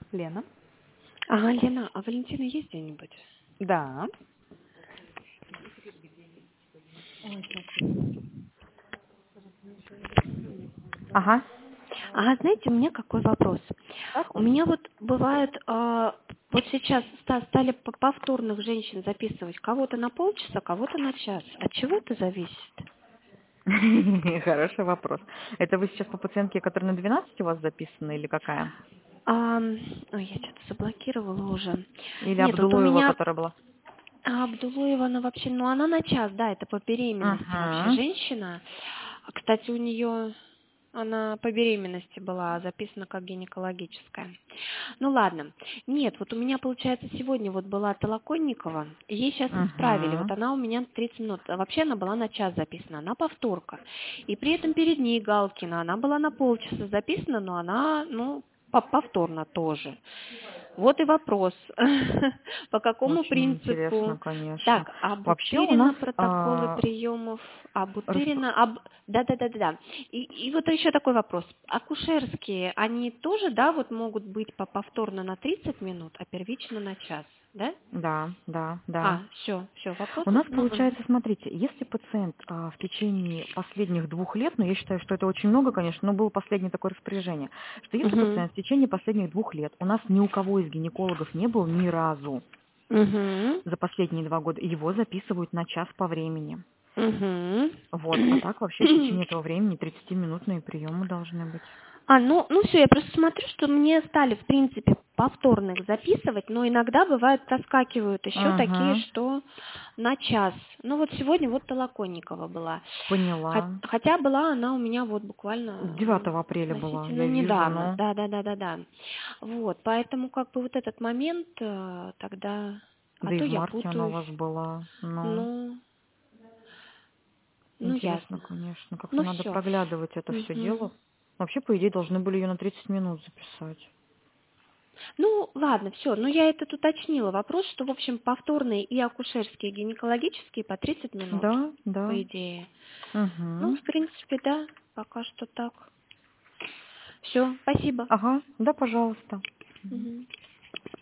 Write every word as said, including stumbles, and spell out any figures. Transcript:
Лена? Ага, Лена, а Валентина есть где-нибудь? Да. Ага. Ага, знаете, у меня какой вопрос? Так. У меня вот бывает, а, вот сейчас ста- стали п- повторных женщин записывать кого-то на полчаса, кого-то на час. От чего это зависит? Хороший вопрос. Это вы сейчас по пациентке, которая на двенадцать у вас записана, или какая? А, ой, я что-то заблокировала уже. Или Нет, вот у Абдулуева, меня которая была? а, Абдулуева, она вообще, ну она на час, да, это по беременности вообще Ага. женщина. А, Кстати, у нее она по беременности была записана как гинекологическая. Ну ладно. Нет, вот у меня, получается, сегодня вот была Толоконникова, и ей сейчас исправили. Вот Угу. она у меня тридцать минут. А вообще она была на час записана, она повторка. И при этом перед ней Галкина, она была на полчаса записана, но она, ну, по- повторно тоже. Вот и вопрос. По какому Очень интересно, принципу? конечно. Так, а Вообще у нас Бутырина протоколы а, приемов, а расп- Бутырина, а, да-да-да-да. И, и вот еще такой вопрос. Акушерские, они тоже, да, вот могут быть по- повторно на тридцать минут, а первично на час, да? да, да, да. А, все, все, У вопросов? нас Ну, мгм. получается, смотрите, если пациент а, в течение последних двух лет, ну я считаю, что это очень много, конечно, но было последнее такое распоряжение, что если Мгм. пациент в течение последних двух лет, у нас ни у кого из гинекологов не был ни разу Мгм. за последние два года, его записывают на час по времени. Мгм. Вот, а так вообще в течение этого времени тридцатиминутные приемы должны быть. А, ну, ну все, я просто смотрю, что мне стали, в принципе, повторных записывать, но иногда бывает проскакивают еще такие, Ага, что на час. Ну вот сегодня вот Толоконникова была. Хо- поняла. Хотя была она у меня вот буквально, ну, девятого апреля была, относительно я вижу, недавно. но Да, да, да, да, да. Вот, поэтому как бы вот этот момент э, тогда, а да и то в я марте она у путаюсь. вас была, но Ну, ну интересно, ясно. конечно. Как-то Ну надо все. проглядывать это все дело. Вообще, по идее, должны были ее на тридцать минут записать. Ну, ладно, все. Ну, я это уточнила. Вопрос, что, в общем, повторные и акушерские, и гинекологические по тридцать минут, Да, да. по идее. Ну, Угу. в принципе, да, пока что так. Все, спасибо. Ага, да, пожалуйста. Мгм.